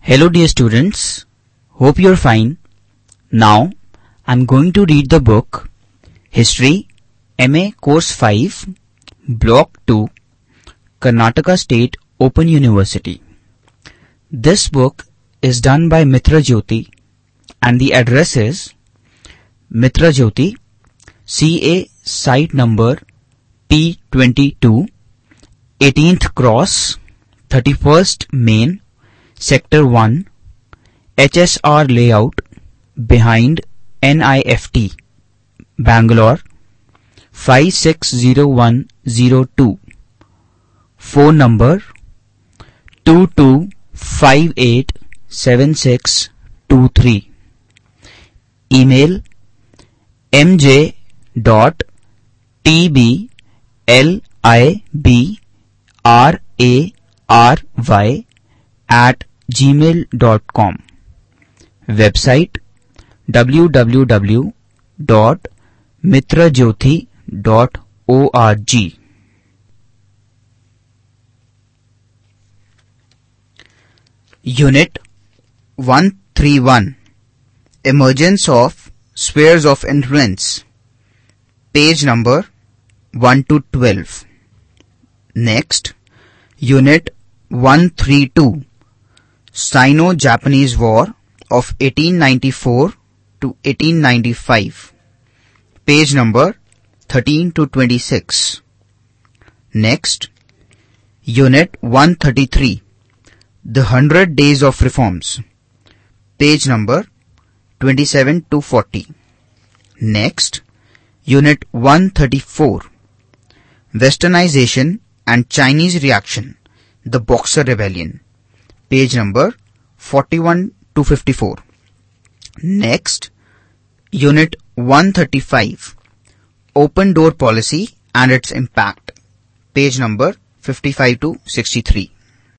Hello dear students, hope you're fine. Now I'm going to read the book History MA Course 5 Block 2 Karnataka State Open University. This book is done by Mitra Jyoti and the address is Mitra Jyoti, CA site number P22, 18th Cross, 31st Main, Sector 1, HSR Layout, behind NIFT, Bangalore, 560102. Phone number 22587623. Email mj.tblibray@gmail.com. Website www.mitrajyoti.org. Unit 131 Emergence of Spheres of Influence. Page number 1 to 12. Next, Unit 132 Sino-Japanese War of 1894 to 1895. Page number 13 to 26. Next, Unit 133 The 100 Days of Reforms. Page number 27 to 40. Next, Unit 134 Westernization and Chinese Reaction, the Boxer Rebellion. Page number 41 to 54. Next, Unit 135 Open Door Policy and its Impact. Page number 55 to 63.